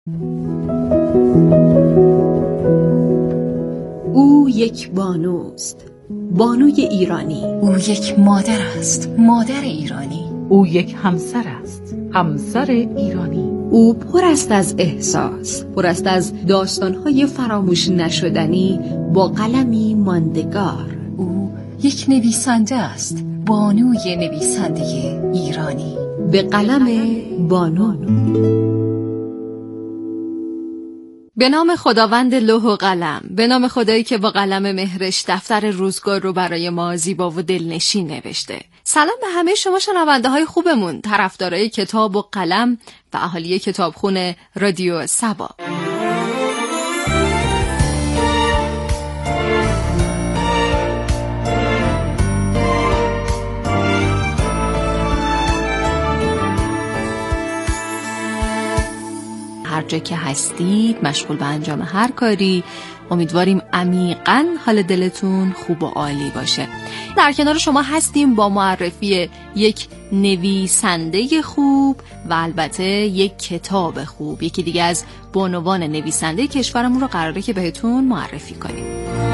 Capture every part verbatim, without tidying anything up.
او یک بانوست، بانوی ایرانی. او یک مادر است، مادر ایرانی. او یک همسر است، همسر ایرانی. او پر است از احساس، پر است از داستان‌های فراموش نشدنی با قلمی ماندگار. او یک نویسنده است، بانوی نویسنده ایرانی. به قلم بانو. به نام خداوند لوح و قلم، به نام خدایی که با قلم مهرش دفتر روزگار رو برای ما زیبا و دلنشین نوشته. سلام به همه شما شنونده های خوبمون، طرفدارای کتاب و قلم و اهالی کتابخونه رادیو سبا. هر جا که هستید مشغول به انجام هر کاری، امیدواریم عمیقاً حال دلتون خوب و عالی باشه. در کنار شما هستیم با معرفی یک نویسنده خوب و البته یک کتاب خوب. یکی دیگه از بانوان نویسنده کشورمون رو قراره که بهتون معرفی کنیم.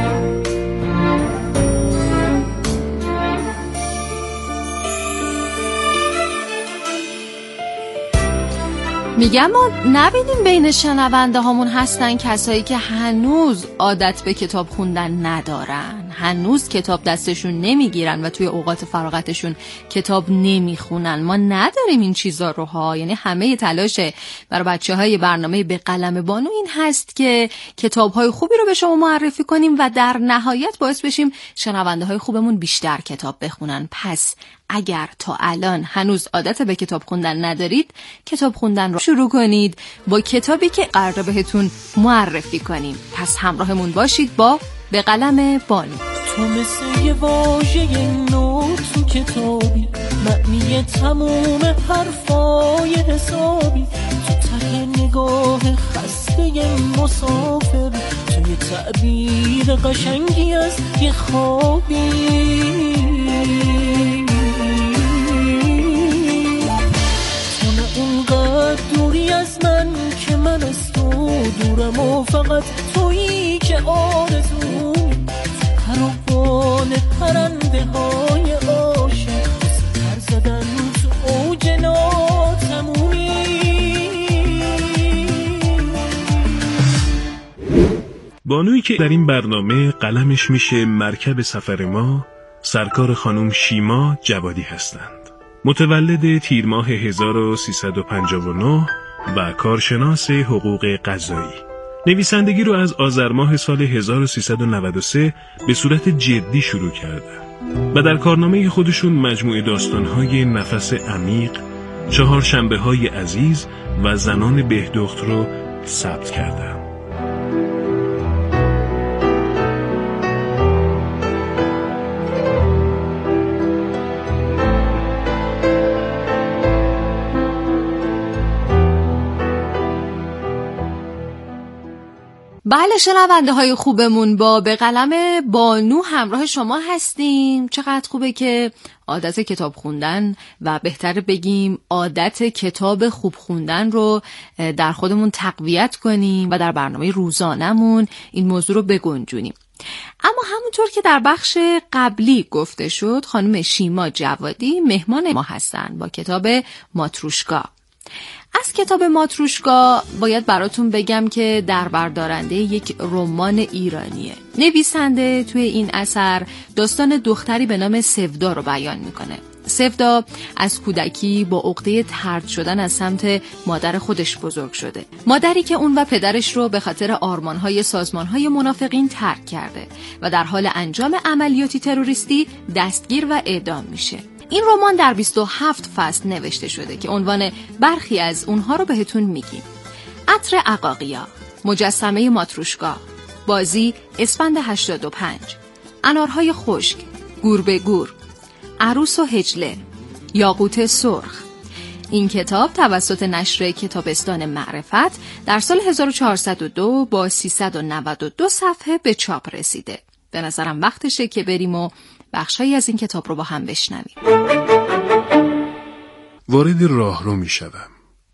میگم ما نبینیم بین شنونده هامون هستن کسایی که هنوز عادت به کتاب خوندن ندارن، هنوز کتاب دستشون نمیگیرن و توی اوقات فراغتشون کتاب نمیخونن. ما نداریم این چیزا رو ها. یعنی همه تلاش برای بچه‌های برنامه به قلم بانو این هست که کتاب‌های خوبی رو به شما معرفی کنیم و در نهایت باعث بشیم شنونده‌های خوبمون بیشتر کتاب بخونن. پس اگر تا الان هنوز عادت به کتاب خوندن ندارید، کتاب خوندن رو شروع کنید با کتابی که قراره بهتون معرفی کنیم. پس همراهمون باشید با به قلم بانو. تو مثل یه واژه نو تو کتابی، معنی تموم حرفای حسابی، تو ته نگاه خسته مسافر، تو یه تعبیر قشنگی از یه خوابی. اونقدر دوری از من که من از تو دورم و فقط تویی که آرزوی، پروانه پرنده های عاشق پر زدن تو اوج ناتمومی. بانویی که در این برنامه قلمش میشه مرکب سفر ما، سرکار خانم شیما جوادی هستند. متولد تیر ماه هزار و سیصد و پنجاه و نه و کارشناس حقوق قضایی. نویسندگی رو از آذر ماه سال هزار و سیصد و نود و سه به صورت جدی شروع کردن و در کارنامه خودشون مجموعه داستان‌های نفس عمیق، چهار شنبه های عزیز و زنان بهدخت رو ثبت کردن. بله شنونده های خوبمون، با به قلم بانو همراه شما هستیم. چقدر خوبه که عادت کتاب خوندن و بهتر بگیم عادت کتاب خوب خوندن رو در خودمون تقویت کنیم و در برنامه روزانمون این موضوع رو بگنجونیم. اما همونطور که در بخش قبلی گفته شد، خانم شیما جوادی مهمان ما هستن با کتاب ماتروشکا. از کتاب ماتروشکا باید براتون بگم که در بردارنده یک رمان ایرانیه. نویسنده توی این اثر داستان دختری به نام سودا رو بیان میکنه. سودا از کودکی با عقده طرد شدن از سمت مادر خودش بزرگ شده. مادری که اون و پدرش رو به خاطر آرمان‌های سازمان‌های منافقین ترک کرده و در حال انجام عملیاتی تروریستی دستگیر و اعدام میشه. این رمان در بیست و هفت فصل نوشته شده که عنوان برخی از اونها رو بهتون میگیم. عطر عقاقیا، مجسمه ماتروشکا، بازی اسفند هشتاد و پنج، انارهای خشک، گور به گور، عروس و هجله، یاقوت سرخ. این کتاب توسط نشر کتابستان معرفت در سال هزار و چهارصد و دو با سیصد و نود و دو صفحه به چاپ رسیده. به نظرم وقتشه که بریم و بخشایی از این کتاب رو با هم بشنویم. وارد راهرو می شدم.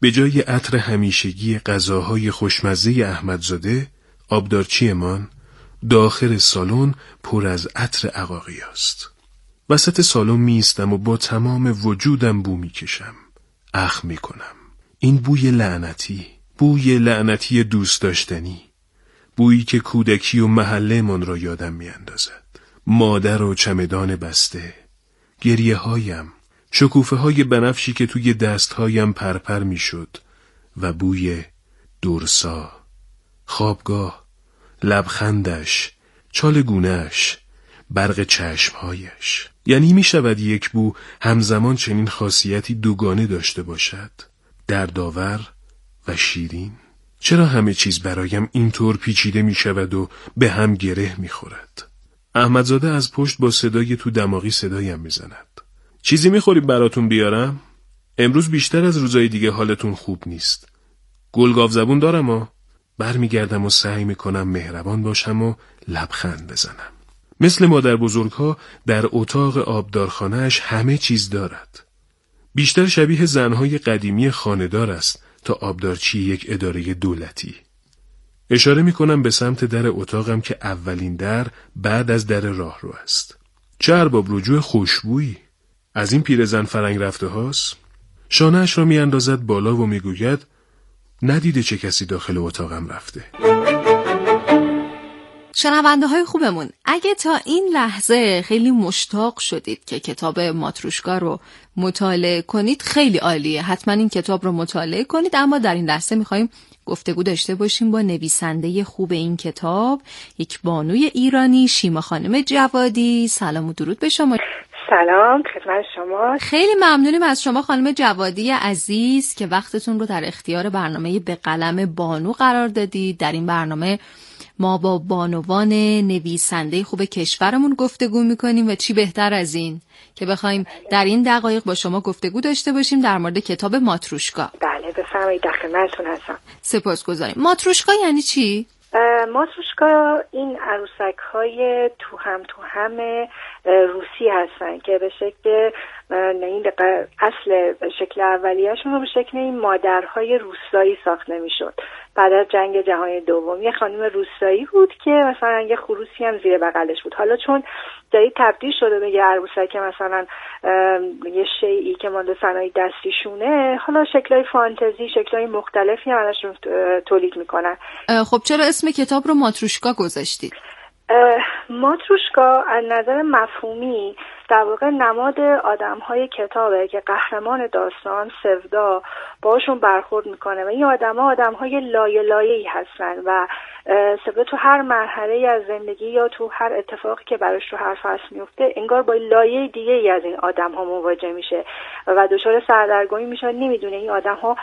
به جای عطر همیشگی غذاهای خوشمزه احمدزاده، آبدارچیمان داخل سالن پر از عطر عقاقی است. وسط سالن می ایستم و با تمام وجودم بو می کشم. اخم می کنم. این بوی لعنتی، بوی لعنتی دوست داشتنی، بویی که کودکی و محله من را یادم می اندازد. مادر و چمدان بسته، گریه هایم، شکوفه های بنفشی که توی دست هایم پرپر می شد و بوی دورسا، خوابگاه، لبخندش، چالگونهش، برق چشمهایش. یعنی می شود یک بو همزمان چنین خاصیتی دوگانه داشته باشد، دردآور و شیرین؟ چرا همه چیز برایم اینطور پیچیده می شود و به هم گره می خورد؟ احمدزاده از پشت با صدای تو دماغی صدایم می زند. چیزی می خوری براتون بیارم؟ امروز بیشتر از روزای دیگه حالتون خوب نیست. گلگاو زبون دارم ها. برمیگردم و سعی می کنم مهربان باشم و لبخند بزنم. مثل مادر بزرگها در اتاق آبدارخانه‌اش همه چیز دارد. بیشتر شبیه زنهای قدیمی خانه‌دار است تا آبدارچی یک اداره دولتی. اشاره می کنم به سمت در اتاقم که اولین در بعد از در راهرو است. چه ارباب رجوع خوشبویی. از این پیرزن فرنگ رفته هاست. شانه‌اش را می اندازد بالا و می گوید ندیده چه کسی داخل اتاقم رفته. شنونده های خوبمون، اگه تا این لحظه خیلی مشتاق شدید که کتاب ماتروشکا رو مطالعه کنید، خیلی عالیه. حتما این کتاب رو مطالعه کنید. اما در این لحظه میخوایم گفتگو داشته باشیم با نویسنده خوب این کتاب، یک بانوی ایرانی، شیما خانم جوادی. سلام و درود به شما. سلام خدمت شما. خیلی ممنونیم از شما خانم جوادی عزیز که وقتتون رو در اختیار برنامه به قلم بانو قرار دادید. در این برنامه ما با بانوان نویسنده خوب کشورمون گفتگو میکنیم و چی بهتر از این که بخوایم در این دقایق با شما گفتگو داشته باشیم در مورد کتاب ماتروشکا. بله بفرمایید، در خدمتتون هستم. سپاسگزاریم. ماتروشکا یعنی چی؟ ماتروشکا این عروسک های تو هم تو هم روسی هستن که به شکل این اصل شکل اولیه‌شون رو به شکل این مادرهای روستایی ساخته میشد. بعد از جنگ جهانی دوم یه خانم روستایی بود که مثلا یه خروسی هم زیر بغلش بود. حالا چون جایی تبدیل شده به یه عروسک مثلا یه شیئی که مال صنایع دستیشونه، حالا شکل‌های فانتزی، شکل‌های مختلفی هم ازشون تولید میکنن. خب چرا اسم کتاب رو ماتروشکا گذاشتید؟ ماتروشکا از نظر مفهومی در واقع نماد آدم‌های کتابه که قهرمان داستان سودا باشون برخورد میکنه و این آدم‌ها آدم‌های لایه لایه‌ای هستن و سودا تو هر مرحله از زندگی یا تو هر اتفاقی که براش تو هر فصل میفته انگار با لایه دیگه ای از این آدم‌ها مواجه میشه و دچار سردرگمی میشه، نمیدونه این آدم‌ها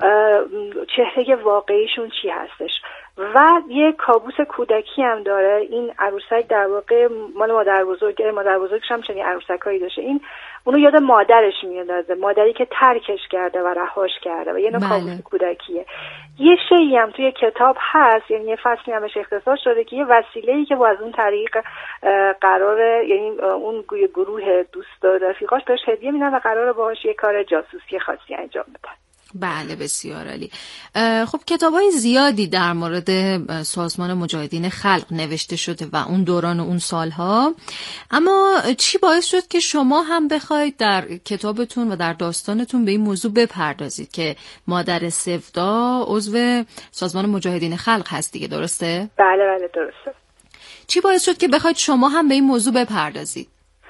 چهره واقعیشون چی هستش. و یه کابوس کودکی هم داره. این عروسک در واقع مال مادر بزرگ، مادر بزرگش هم چنین عروسکایی داشته. این اونو یاد مادرش میاندازه، مادری که ترکش کرده و رهاش کرده و یه نوع بله. کابوس کودکیه. یه شیئی هم توی کتاب هست، یعنی یه فصلی همش اختصاص شده که یه وسیله‌ای که با از اون طریق قراره، یعنی اون گروه دوست و رفیقاش بهش هدیه میدن و قراره باهاش یه کار جاسوسی خاصی انجام بدن. بله بسیار عالی. خب کتابای زیادی در مورد سازمان مجاهدین خلق نوشته شده و اون دوران و اون سالها، اما چی باعث شد که شما هم بخواید در کتابتون و در داستانتون به این موضوع بپردازید که مادر سودا عضو سازمان مجاهدین خلق هست دیگه، درسته؟ بله بله درسته. چی باعث شد که بخواید شما هم به این موضوع بپردازید؟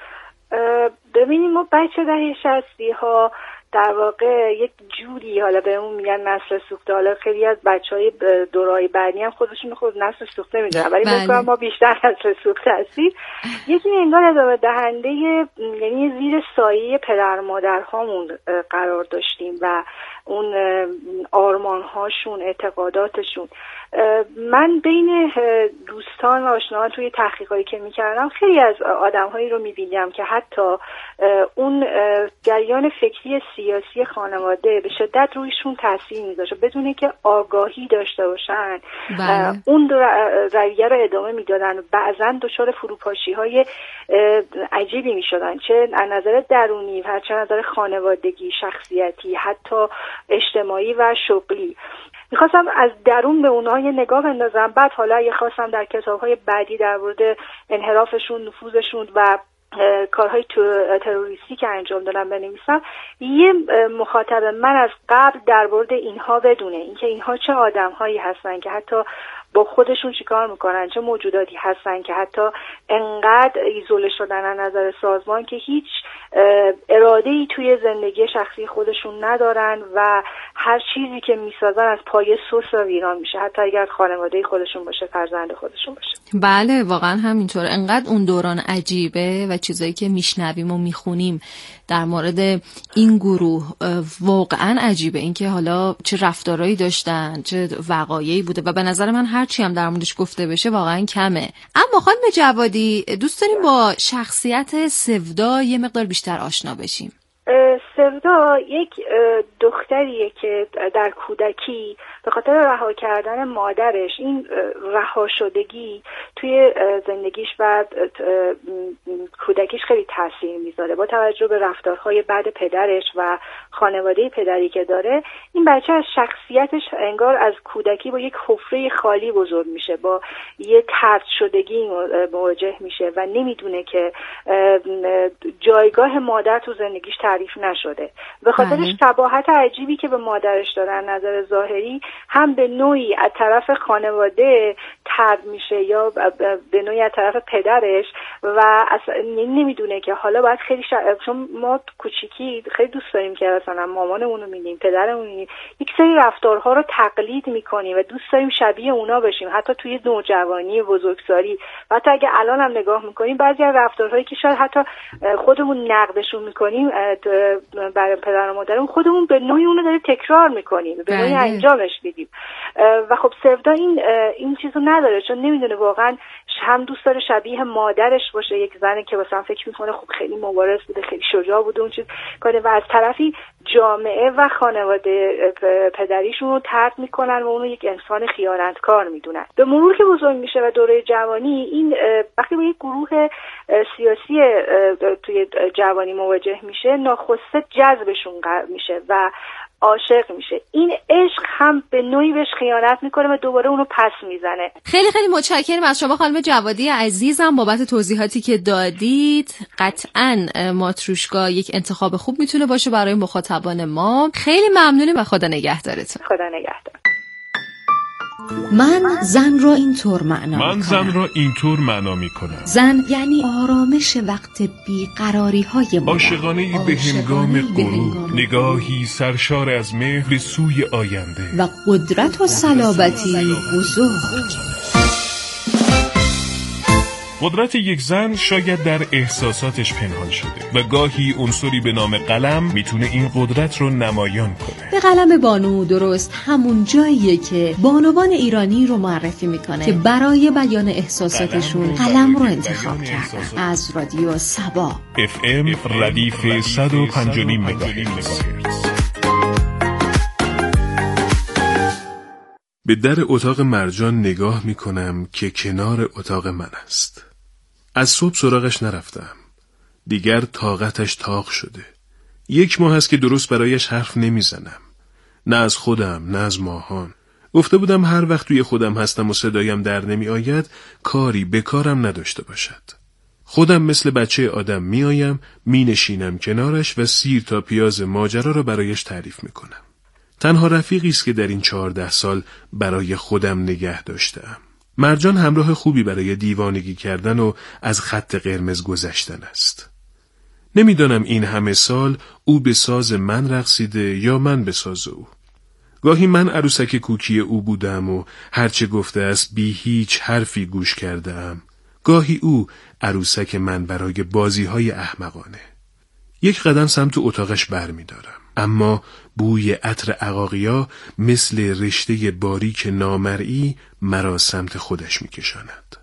ببینیم ما بچه دهه شصتی ها در واقع یک جوری، حالا به اون میگن نسل سوخته، حالا خیلی از بچهای دورای بعدی هم خودشون خود نسل سوخته میدونن، ولی بله. مثلا ما بیشتر نسل سوخته هستیم. یکی انگار ادامه دهنده، یعنی زیر سایه پدر مادرهامون قرار داشتیم و اون آرمانهاشون، اعتقاداتشون. من بین دوستان و آشناهان توی تحقیقاتی که میکردم خیلی از آدمهایی رو میبینم که حتی اون جریان فکری سیاسی خانواده به شدت رویشون تاثیر میذاشت بدون که آگاهی داشته باشن. بله. اون رویه رو ادامه میدادن و بعضا دچار فروپاشی های عجیبی میشدن، چه از نظر درونی و چه از نظر خانوادگی، شخصیتی، حتی اجتماعی و شغلی. میخواستم از درون به اونها یه نگاه بندازم، بعد حالا اگه خواستم در کتاب‌های بعدی در مورد انحرافشون، نفوذشون و کارهای تروریستی که انجام دادن بنویسم، یه مخاطب من از قبل در مورد اینها بدونه، اینکه اینها چه آدم‌هایی هستن که حتی با خودشون چیکار میکنن، چه موجوداتی هستن که حتی انقدر ایزوله شدن از نظر سازمان که هیچ اراده‌ای توی زندگی شخصی خودشون ندارن و هر چیزی که میسازن از پایه سوس و ویران میشه، حتی اگر خانواده خودشون باشه، فرزند خودشون باشه. بله واقعا همینطور. انقدر اون دوران عجیبه و چیزایی که میشنویم و میخونیم در مورد این گروه واقعا عجیبه، اینکه حالا چه رفتارهایی داشتن، چه وقایعی بوده و به نظر من هرچی هم در موردش گفته بشه واقعا کمه. اما خانم جوادی دوست داریم با شخصیت سودا یه مقدار بیشتر آشنا بشیم. سودا یک دختریه که در کودکی به خاطر رها کردن مادرش، این رها شدگی توی زندگیش و کودکیش خیلی تاثیر میذاره. با توجه به رفتارهای بد پدرش و خانواده پدری که داره، این بچه از شخصیتش انگار از کودکی با یک حفره خالی بزرگ میشه، با یه طرد شدگی مواجه میشه و نمیدونه که جایگاه مادر تو زندگیش تعریف نشده. به خاطر شباهت عجیبی که به مادرش داره از نظر ظاهری، هم به نوعی از طرف خانواده طرد میشه یا به نوعی از طرف پدرش و اصلا نمیدونه که حالا باید خیلی شا... چون ما کوچیکی خیلی دوست داریم که مثلا مامانمون رو می‌بینیم، پدرمون رو می‌بینیم، یک سری رفتارها رو تقلید می‌کنیم و دوست داریم شبیه اونا بشیم، حتی توی نوجوانی، بزرگسالی و حتی اگه الان هم نگاه می‌کنیم بعضی از رفتارهایی که شاید حتی خودمون نقدشون می‌کنیم برای پدر و مادرمون، خودمون به نوعی اونو داره تکرار می‌کنیم، به نوعی انجامش میدیم و خب سودا این این چیزو نداره، چون نمیدونه واقعا هم دوست داره شبیه مادرش باشه، یک زنی که مثلا فکر میکنه خب خیلی مبارز بوده، خیلی شجاع بوده اون چیز کنه، و از طرفی جامعه و خانواده پدریشون رو طرد میکنن و اونو یک انسان خیانتکار میدونن. به مرور که بزرگ میشه و دوره جوانی، این وقتی با یک گروه سیاسی توی جوانی مواجه میشه، ناخواسته جذبشون میشه و عاشق میشه. این عشق هم به نوعی بهش خیانت میکنه و دوباره اونو پس میزنه. خیلی خیلی متشکرم از شما خانم جوادی عزیزم بابت توضیحاتی که دادید. قطعاً ماتروشکا یک انتخاب خوب میتونه باشه برای مخاطبان ما. خیلی ممنونم و خدا نگهدارتون. خدا نگهدار. من زن را اینطور معنا من زن را اینطور معنا میکنم. زن یعنی آرامش وقت بیقراری های ما، عاشقانه‌ای به هنگام غروب، نگاهی سرشار از مهر به سوی آینده و قدرت و صلابتی بزرگ. قدرت یک زن شاید در احساساتش پنهان شده و گاهی عنصری به نام قلم میتونه این قدرت رو نمایان کنه. به قلم بانو درست همون جاییه که بانوان ایرانی رو معرفی میکنه که برای بیان احساساتشون قلم, قلم رو انتخاب کردن. از رادیو سبا اف ام ردیف صد و پنج و نیم مگاهرتز. به در اتاق مرجان نگاه میکنم که کنار اتاق من است. از صبح سراغش نرفتم. دیگر طاقتش تاق شده. یک ماه است که درست برایش حرف نمیزنم. نه از خودم، نه از ماهان. گفته بودم هر وقت توی خودم هستم و صدایم در نمی آید، کاری به کارم نداشته باشد. خودم مثل بچه آدم می آیم، می نشینم کنارش و سیر تا پیاز ماجرا را برایش تعریف می کنم. تنها رفیقی است که در این چهارده سال برای خودم نگه داشتم. مرجان همراه خوبی برای دیوانگی کردن و از خط قرمز گذشتن است. نمیدانم این همه سال او به ساز من رقصیده یا من به ساز او. گاهی من عروسک کوکی او بودم و هرچه گفته است بی هیچ حرفی گوش کردم. گاهی او عروسک من برای بازی‌های احمقانه. یک قدم سمت اتاقش بر می دارم. اما بوی عطر عقاقیا مثل رشته باریک نامرئی مرا سمت خودش می کشاند.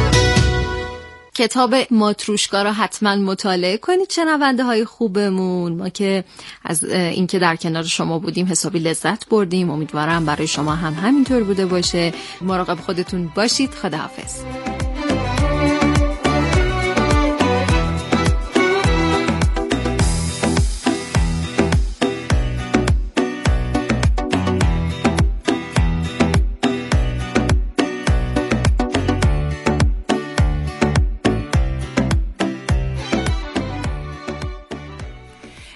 کتاب ماتروشکا را حتما مطالعه کنید شنونده های خوبمون. ما که از اینکه در کنار شما بودیم حسابی لذت بردیم. امیدوارم برای شما هم همینطور بوده باشه. مراقب خودتون باشید. خداحافظ.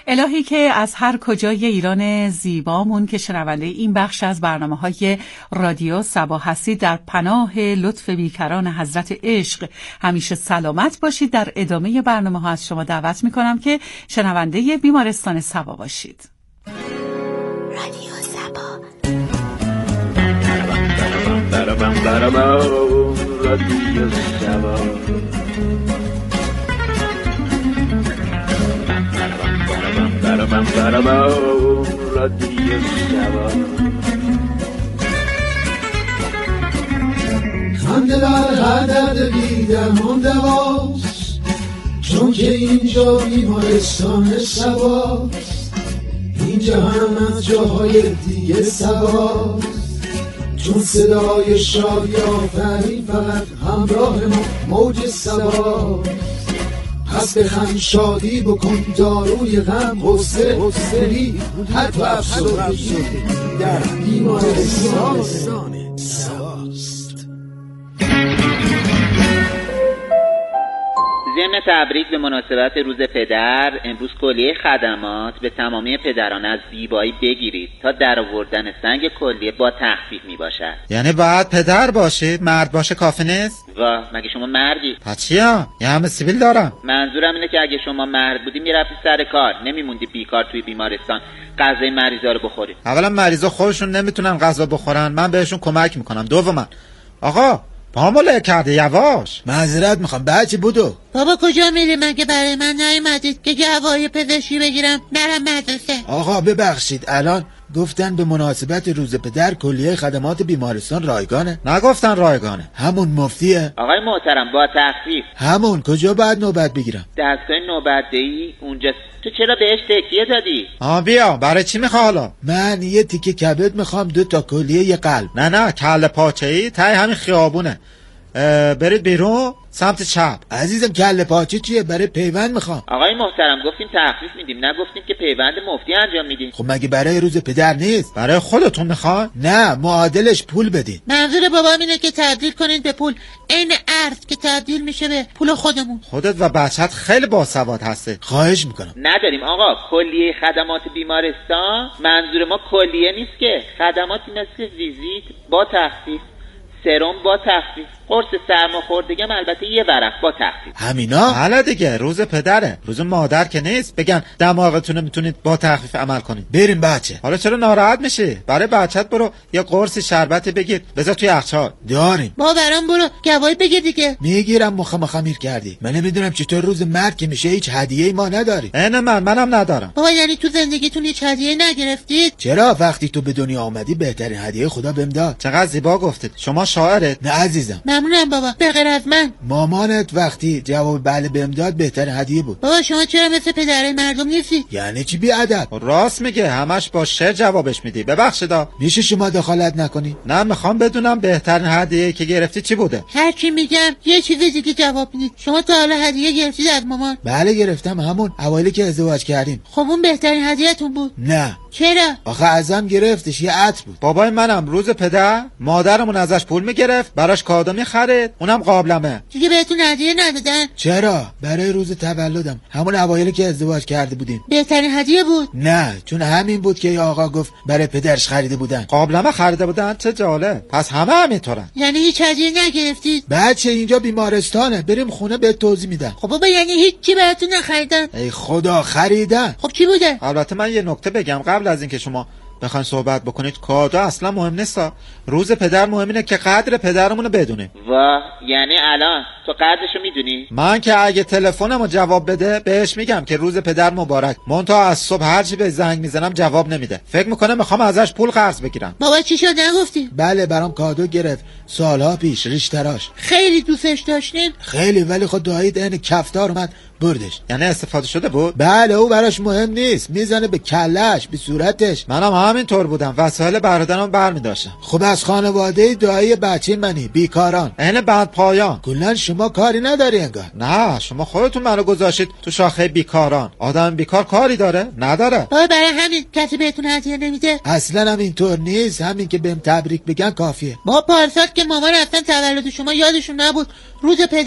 الهی که از هر کجای ایران زیبامون که شنونده این بخش از برنامه‌های رادیو صبا هستید در پناه لطف بیکران حضرت عشق همیشه سلامت باشید. در ادامه برنامه‌ها از شما دعوت می‌کنم که شنونده بیمارستان صبا باشید. رادیو صبا. برام برام رادیو صبا. برام برام رادیو صبا. خنده بر هر درد بی‌درمان دواست، چون که اینجا بیمارستان صباست. این جهان از جاهای دیگه صباست، چون صدای شادی آفرین فقط همراه ما موج صباست. پس بخند شادی بکن داروی غم، غصه حسری حتی افسردگی در بیمارستان صباست. ضمن تبریک به مناسبت روز پدر، امروز کلیه خدمات به تمامی پدران از زیبایی بگیرید تا در آوردن سنگ کلیه با تخفیف می باشد. یعنی باید پدر باشید؟ مرد باشه کافی نیست؟ و مگه شما مردی؟ پس چیا؟ یه همه سیبیل دارم. منظورم اینه که اگه شما مرد بودی میرفتی سر کار، نمیموندی بیکار توی بیمارستان غذای مریضا رو بخوری. اولا مریضا خودشون نمیتونن غذا بخورن، من بهشون کمک میکنم. دوما آقا پامو کرده، یواش. معذرت میخوام بچه بودو. بابا کجا میری؟ مگه برای من نیومدید که گواهی پزشکی بگیرم نرم مدرسه؟ آقا ببخشید، الان گفتن به مناسبت روز پدر کلیه خدمات بیمارستان رایگانه. نگفتن رایگانه، همون مفتیه. آقای محترم با تخفیف. همون کجا باید نوبت بگیرم؟ دستگاه نوبتدهی اونجا. تو چرا بهش تکیه دادی؟ آ بیا، برای چی میخوای حالا؟ من یه تیکه کبد میخوام، دو تا کلیه یه قلب. نه نه، کله پاچه‌ای ته همین خیابونه. برید بیرون سمت چپ. عزیزم کله پاچه چیه؟ برای پیوند میخوام. آقای محترم گفتیم تخفیف میدیم، نگفتیم که پیوند مفتی انجام میدیم. خب مگه برای روز پدر نیست؟ برای خودتون میخوان؟ نه، معادلش پول بدین. منظور بابام اینه که تبدیل کنین به پول، عین ارز که تبدیل میشه به پول خودمون. خودت و بچت خیلی باسواد هستی. خواهش میکنم. نداریم آقا، کلیه خدمات بیمارستان منظور ما کلیه نیست که، خدماتی مثل ویزیت با تخفیف، سرم با تخفیف، قرص سرماخوردگی هم البته یه ورق با تخفیف. همینا؟ حالا دیگه روز پدره، روز مادر که نیست بگن دماغتون میتونید با تخفیف عمل کنید. بریم بچه. حالا چرا ناراحت میشی؟ برای بچت برو یه قرص شربت بگیر بذار توی یخچال. داریم. با برام برو گواهی بگیر دیگه. میگیرم مخ مخمیر کردی. من نمیدونم چطور روز مرد که میشه هیچ هدیه‌ای ما نداری. عین من منم ندارم. بابا یعنی تو زندگیتون هیچ هدیه‌ای نگرفتید؟ چرا؟ وقتی تو به دنیا آمدی بهترین هدیه خدا بهم داد. چقدر زیبا گفتید. شما شاعرت؟ نه عزیزم. ممنونم بابا. به غیر از من مامانت وقتی جواب بله بهم داد بهترین هدیه بود. بابا شما چرا مثل پدرای مردم نیستی؟ یعنی چی بی ادب؟ راست میگه، همش با شعر جوابش میدی. ببخشیدا. میشه شما دخالت نکنی؟ نه میخوام بدونم بهترین هدیه که گرفتی چی بوده. هر چی میگم یه چیز دیگه جواب میدید. شما تا حالا هدیه گرفتید از مامان؟ بله گرفتم، همون اوایلی که ازدواج کردیم. خب اون بهترین هدیه‌تون بود؟ نه. چرا؟ آخه ازم گرفتش، یه عطر بود. بابای منم روز پدر مادرمون ازش پول میگرفت، براش کادو میخرید، اونم قابلمه. دیگه بهتون هدیه ندادن؟ چرا؟ برای روز تولدم، همون اوایلی که ازدواج کرده بودیم. بهترین هدیه بود؟ نه، چون همین بود که آقا گفت برای پدرش خریده بودن. قابلمه خریده بودن؟ چه جالب. پس همه همینطورن. یعنی هیچ هدیه نگرفتید؟ بچه اینجا بیمارستانه، بریم خونه بهت توضیح میدم. خب بابا یعنی هیچی براتون نخریدن؟ ای خدا خریدن. خب چی بوده؟ البته من یه نکته بگم قبل از اینکه شما بخواین صحبت بکنید، کادو اصلا مهم نیستا. روز پدر مهم اینه که قدر پدرمون رو بدونیم. وا یعنی الان تو قدرشو میدونی؟ من که اگه تلفنمو جواب بده بهش میگم که روز پدر مبارک، منتها از صبح هرچی به زنگ میزنم جواب نمیده. فکر میکنه میخوام ازش پول قرض بگیرم. بابا چی شد نگفتی؟ بله برام کادو گرفت سالها پیش، ریش تراش. خیلی دوستش داشتین؟ خیلی، ولی خود دایید عین کفتار اومد بردش. یعنی استفاده شده بود؟ بله او براش مهم نیست، میزنه به کلش، به صورتش. منم همینطور بودم، وسایل برادرم برمی‌داشتم. خب از خانواده دایی بچه منی، بیکاران، عین بعد پایان. کلا شما کاری نداری انگار. نه شما خودتون منو گذاشتید تو شاخه بیکاران. آدم بیکار کاری داره؟ نداره. بابا برای همین کسی بهتون هدیه نمیده؟ اصلا هم اینطور نیست، همین که بهم تبریک بگن کافیه. ما پارسال که مامان اصلا تولد شما یادشون نبود، روز پدرم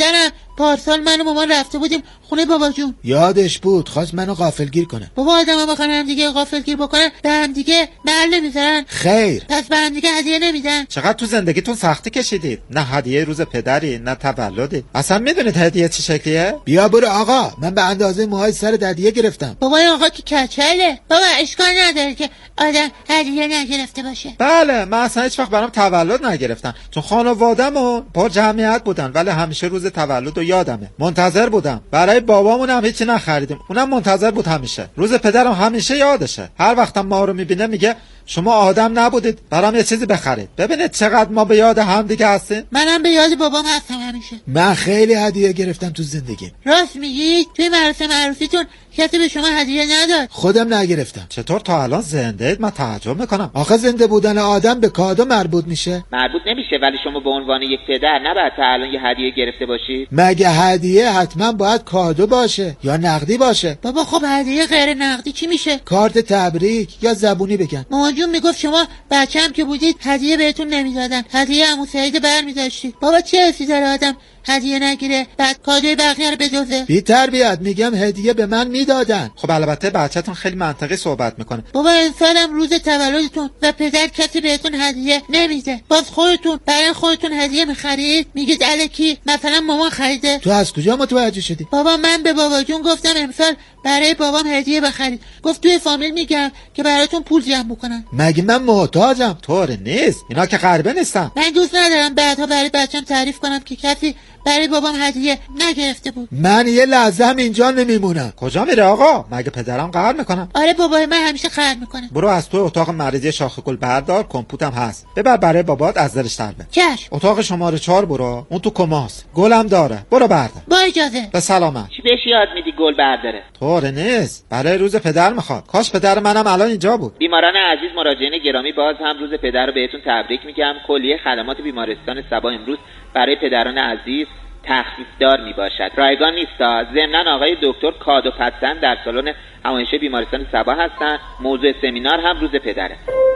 پارسال من و مامان رفته بودیم خونه بابا جون. یادش بود، خواست منو غافلگیر کنه. بابا آدما بخوان هم دیگه غافلگیر بکنن به هم دیگه محل نمیذارن. خیر. پس به هم دیگه هدیه نمیدن. چقدر تو زندگیتون سختی کشیدید؟ نه هدیه روز پدری، نه تولدی. اصلا میدونید هدیه چه شکلیه؟ بیا برو آقا، من به اندازه موهای سر هدیه گرفتم. بابا آقا که کچله. بابا اشکال نداره که آدم هدیه نگرفته باشه. بله، من اصلا هیچ وقت برام تولد نگرفتن، چون خانواده‌مون با جمعیت بودن، ولی همیشه روز تولد رو یادمه. منتظر بودم. برای بابامون هم هیچی نخریدیم، اونم منتظر بود همیشه. روز پدرم همیشه یادشه. هر وقتم ما رو میبینه میگه شما آدم نبودید برام یه چیزی بخرید. ببینید چقدر ما به یاد هم دیگه هستیم. منم به یاد بابام هستم همیشه. من خیلی هدیه گرفتم تو زندگی. راست میگی؟ توی مراسم عروسیتون کسی به شما هدیه نداد؟ خودم نگرفتم. چطور تا الان زنده اید؟ من تعجب میکنم. آخه زنده بودن آدم به کادو مربوط میشه؟ مربوط نمیشه، ولی شما به عنوان یک پدر نباید تا الان یه هدیه گرفته باشید؟ مگه هدیه حتما باید کادو باشه یا نقدی باشه؟ بابا خب هدیه غیر نقدی چی میشه؟ کارت تبریک یا زبونی بگن. مامان جون میگفت شما بچه‌ام که بودید هدیه بهتون نمیدادن، هدیه عمو سعید برمی‌داشتید. بابا چه حسی داره آدم هدیه نگیره بعد کادوی بقیه رو بدزده؟ بی تربیت، میگم هدیه به من میدادن. خب البته بچه‌تون خیلی منطقی صحبت میکنه. بابا امسالم روز تولدتون و پدر کسی بهتون هدیه نمیده، باز خودتون برای خودتون هدیه میخرید، میگید الکی مثلا مامان خریده. تو از کجا متوجه شدی؟ بابا من به بابا جون گفتم امسال برای بابام هدیه بخرید، گفت توی فامیل میگم که براتون پول جمع بکنن. مگه من محتاجم؟ طور نیست، اینا که غریبه نیستن. من دوست ندارم بعدها برای بچم تعریف کنم که کسی برای بابام هدیه نگرفته بود. من یه لحظه هم اینجا نمیمونم. کجا میره آقا؟ مگه پدرم قهر میکنم؟ آره بابای من همیشه قهر میکنه. برو از تو اتاق مریضی شاخ گل بردار، کمپوتم هست، ببر برای بابات از دلش تربه. چشم. اتاق شماره چهار برو، اون تو کماست، گلم داره، برو بردار. با اجازه. به سلامت. چی بهش یاد میدی گل برداره؟ طور نیست، برای روز پدر میخواد. کاش پدر منم الان اینجا بود. بیماران عزیز، مراجعین گرامی، باز هم روز پدر رو بهتون تبریک میگم. کلیه خدمات بیمارستان صبا امروز برای پدران عزیز تخفیف‌دار میباشد. رایگان نیستا. ضمناً آقای دکتر کادو پسند در سالن همایش بیمارستان صبا هستند. موضوع سمینار هم روز پدره.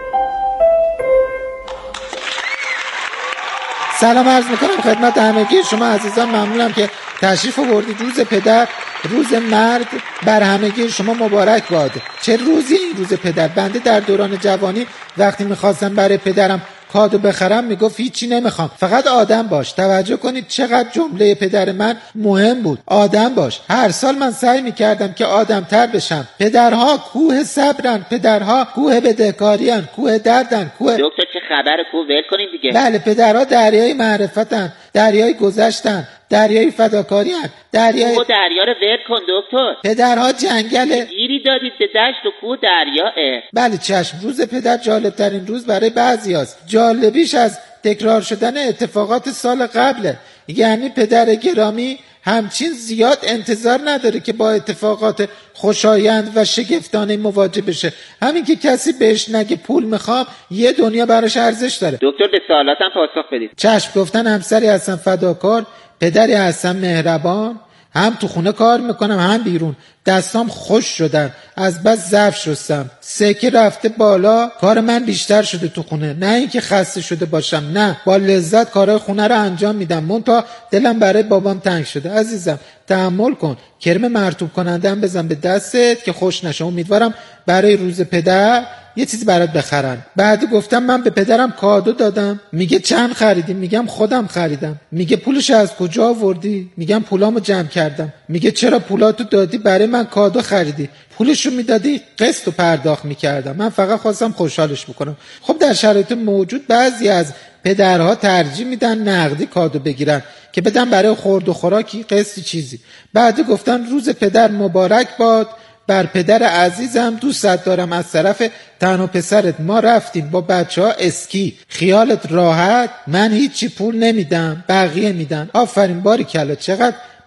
سلام عرض میکنم خدمت همگی شما عزیزان. ممنونم که تشریف آوردید. روز پدر، روز مرگ بر همگی شما مبارک باد. چه روزی این روز پدر. بنده در دوران جوانی وقتی میخواستم برای پدرم کادو بخرم میگفت هیچی نمیخوام، فقط آدم باش. توجه کنید چقدر جمله پدر من مهم بود. آدم باش. هر سال من سعی میکردم که آدم تر بشم. پدرها کوه صبرن، پدرها کوه بدهکارین، کوه دردن، کوه... دکتر چه خبر؟ کوه ول کنیم دیگه. بله، پدرها دریای معرفتن، دریای گذشتن، دریای فداکاری هن، دریای کوه دریا رو ول کن دکتر. پدرها جنگل گیری دادید به دشت و کوه دریاه. بله چشم. روز پدر جالب ترین روز برای بعضی هست. جالبیش از تکرار شدن اتفاقات سال قبله. یعنی پدر گرامی همچین زیاد انتظار نداره که با اتفاقات خوشایند و شگفتانه مواجه بشه. همین که کسی بهش نگه پول میخوام یه دنیا براش ارزش داره. دکتر به سوالاتم پاسخ بدید. چشم. گفتن همسری هستم فداکار، پدری هستم مهربان، هم تو خونه کار میکنم هم بیرون، دستام خوش شدن، از بس ظرف شستم، سکه رفته بالا، کار من بیشتر شده تو خونه. نه اینکه خسته شده باشم، نه، با لذت کارهای خونه رو انجام میدم. منتها دلم برای بابام تنگ شده. عزیزم تحمل کن، کرم مرطوب کننده هم بزن به دستت که خوش نشه. امیدوارم برای روز پدر یه چیزی برات بخرن. بعد گفتم من به پدرم کادو دادم. میگه چند خریدی؟ میگم خودم خریدم. میگه پولش از کجا آوردی؟ میگم پولامو جمع کردم. میگه چرا پولاتو دادی برای من کادو خریدی؟ پولشو میدادی قسطو پرداخت میکردم. من فقط خواستم خوشحالش بکنم. خب در شرایط موجود بعضی از پدرها ترجیح میدن نقدی کادو بگیرن که بدن برای خورد و خوراکی قسطی چیزی. بعد گفتن روز پدر مبارک باد بر پدر عزیزم، دوست دارم. از طرف تن و پسرت ما رفتیم با بچه ها اسکی، خیالت راحت، من هیچی پول نمیدم، بقیه میدن. آفرین، باری کلا. چقدر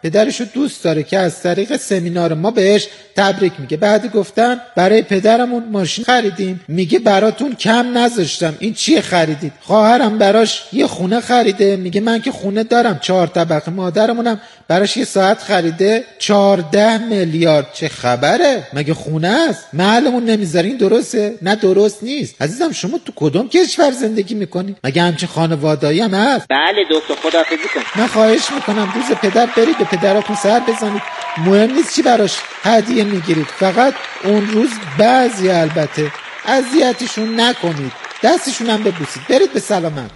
پدرشو دوست داره که از طریق سمینار ما بهش تبریک میگه. بعد گفتن برای پدرمون ماشین خریدیم، میگه براتون کم نذاشتم، این چیه خریدید؟ خواهرم براش یه خونه خریده، میگه من که خونه دارم چهار طبقه، مادرمونم براش یه ساعت خریده چهارده میلیارد. چه خبره؟ مگه خونه است؟ محلمون نمیذارین؟ درسته؟ نه درست نیست. عزیزم شما تو کدوم کشور زندگی میکنی؟ مگه همچین خانواده‌ای هم هست؟ بله دکتر، خداحافظی کن. من خواهش میکنم روز پدر برید به پدراتون سر بزنید. مهم نیست چی براش هدیه میگیرید، فقط اون روز بعضی البته اذیتشون نکنید، دستشون هم ببوسید. برید به سلامت.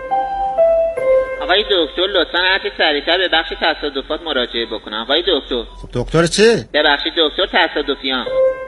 آقای دکتر لطفاً هرچه سریعتر به بخش تصادفات مراجعه بکنم. آقای دکتر. خب دکتر چه؟ ببخشید دکتر تصادفیان.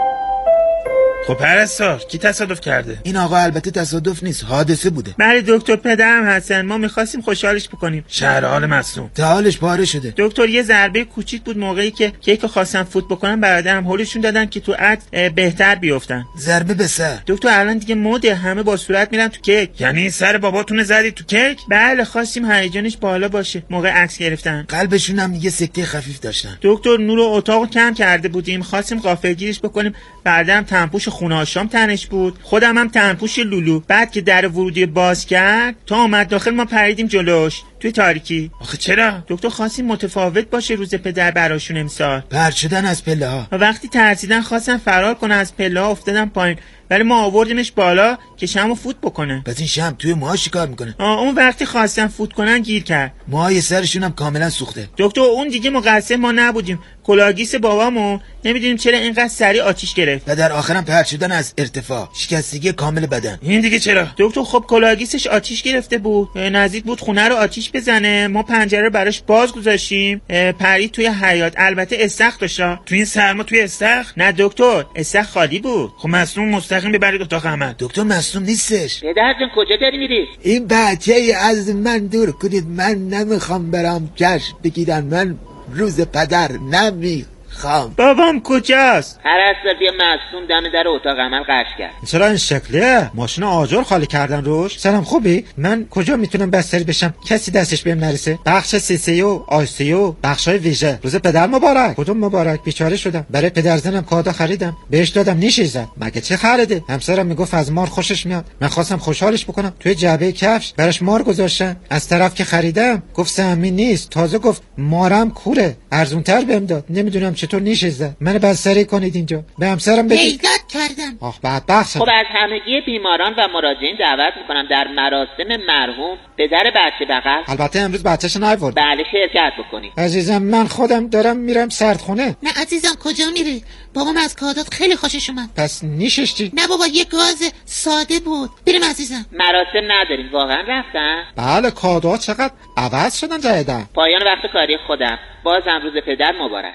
خب پرستار کی تصادف کرده؟ این آقا البته تصادف نیست، حادثه بوده. بله دکتر، پدرم هستن، ما میخواستیم خوشحالش بکنیم. شهر حال مصدوم تا حالش پاره شده. دکتر یه ضربه کوچیک بود موقعی که کیک خواستم فوت بکنم، برادرم هولشون دادن که تو عد بهتر بیافتن. ضربه به سر. دکتر الان دیگه مده، همه با صورت میرن تو کیک. یعنی سر باباتون زدی تو کیک؟ بله، خواستیم هیجانش بالا باشه موقع عکس گرفتن. قلبشون هم یه سکته خفیف داشتن. دکتر نور اتاقو کم کرده بودیم، خواستیم غافلگیرش بکنیم. بعدم تنپوش خونه آشام تنش بود، خودم هم تنپوش لولو. بعد که در ورودی باز کرد تا اومد داخل ما پریدیم جلوش توی تاریکی. آخه چرا؟ دکتر خواستیم متفاوت باشه روز پدر براشون امسال. پرت شدن از پله ها. وقتی ترسیدن خواستن فرار کنه از پله ها، افتادن پایین، ولی ما آوردیمش بالا که شمو فوت بکنه. پس این شم توی موهاش چیکار میکنه؟ آه اون وقتی خواستن فوت کنن گیر کرد. موهای سرشون هم کاملا سوخته. دکتر اون دیگه مقصر ما نبودیم، کلاگیس بابامون نمیدونیم چرا اینقدر سریع آتیش گرفت و در آخرم پرت شدن از ارتفاع، شکستگی کامل بدن. این دیگه چرا؟ دکتر خب کلاگیسش آتیش گرفته بود، نزدیک بود خونه رو آتیش بزنه، ما پنجره رو براش باز گذاشتیم، پرید توی حیاط. البته استخر داشت. تو این سرما توی استخر؟ نه دکتر، استخر خالی بود. خب مصدوم مستقیم ببرید اتاق عمل. دکتر مصدوم نیستش. پدر جون کجا داری میری؟ این بچه از من دور کنید، من نمیخوام برام جشن بگیرن، من روز پدر نمیخوام. بابام کجاست؟ پرستار بیا مصدوم دم در اتاق عمل قش کرد. چرا این شکلیه؟ ماشین آجر خالی کردن روش. سلام خوبی؟ من کجا میتونم بستری بشم؟ کسی دستش بهم نرسه؟ بخش سی سی و آی سی و بخشای ویژه. روز پدر مبارک. کدوم مبارک؟ بیچاره شدم. برای پدرزنم کادو خریدم، بهش دادم نیشه زد. مگه چه خریده؟ همسرم میگفت از مار خوشش میاد. من خواستم خوشحالش بکنم، توی جعبه کفش براش مار گذاشتم. از طرف که خریدم گفت سهمی نیست، تازه گفت مارم کوره، ارزونتر بهم داد. نمیدونم چطور نیشه زد. منو بستری کنید اینجا. به همسرم بگید ایجاد کردم. آخ بدبخت. خب از همگی بیماران و مراجعین دعوت میکنم در مراسم مرحوم پدر بچه بغل، البته امروز بچه‌ش نیورد، بله شرکت بکنید. عزیزم من خودم دارم میرم سردخونه. نه عزیزم کجا میری؟ بابام از کادات خیلی خوشش اومد. پس نیشش چی؟ نه بابا یه گاز ساده بود. بریم عزیزم. مراسم نداریم واقعا رفتن؟ بله کادوها چقدر عوض شدن جدیدن. پایان وقت کاری خودم. باز امروز پدر مبارک.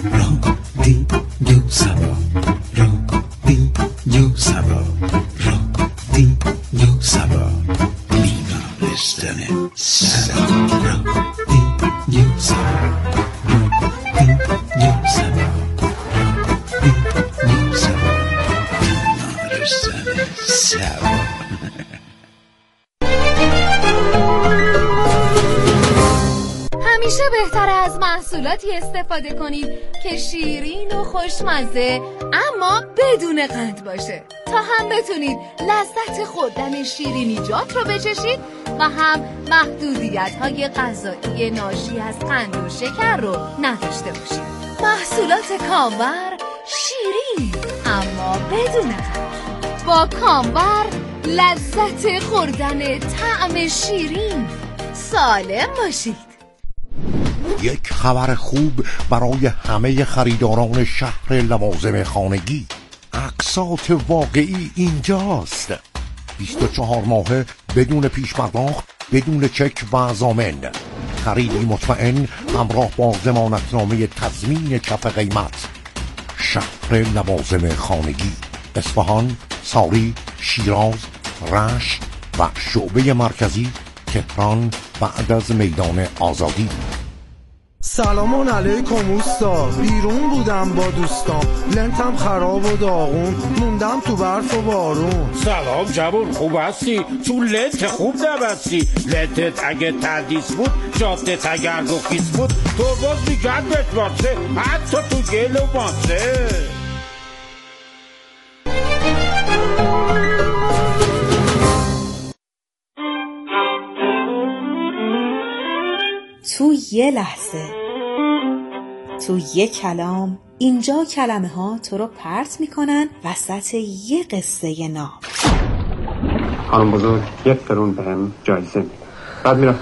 رادیو سبا رادیو سبا رادیو سبا بیمارستان سبا رادیو سبا رادیو سبا رادیو سبا بیمارستان سبا. همیشه بهتره از محصولاتی استفاده کنید که شیرین و خوشمزه اما بدون قند باشه تا هم بتونید لذت خوردن شیرینیجات رو بچشید و هم محدودیت های غذایی ناشی از قند و شکر رو نداشته باشید. محصولات کامور شیرین اما بدون قند. با کامور لذت خوردن طعم شیرین. سالم باشید. یک خبر خوب برای همه خریداران شهر لوازم خانگی. اقساط واقعی اینجاست. بیست و چهار ماهه بدون پیش پرداخت، بدون چک و ضامن. خریدی مطمئن همراه با ضمانتنامه تضمین کف قیمت. شهر لوازم خانگی، اصفهان، ساری، شیراز، رشت و شعبه مرکزی تهران بعد از میدان آزادی. سلام علیکم اوستا، بیرون بودم با دوستام، لنتم خراب و داغون، موندم تو برف و بارون. سلام جوون، خوب هستی؟ چون لنت خوب نبستی. لنتت اگه تردیس بود، جادت اگر گفیس بود، تو باز میگردت واسه حتی تو گل و ماسه. تو یه لحظه، تو یه کلام، اینجا کلمه ها تو رو پرت میکنن وسط یه قصه ناب. خانم بزرگ یک قرون بهم جایزه میده. بعد میرفت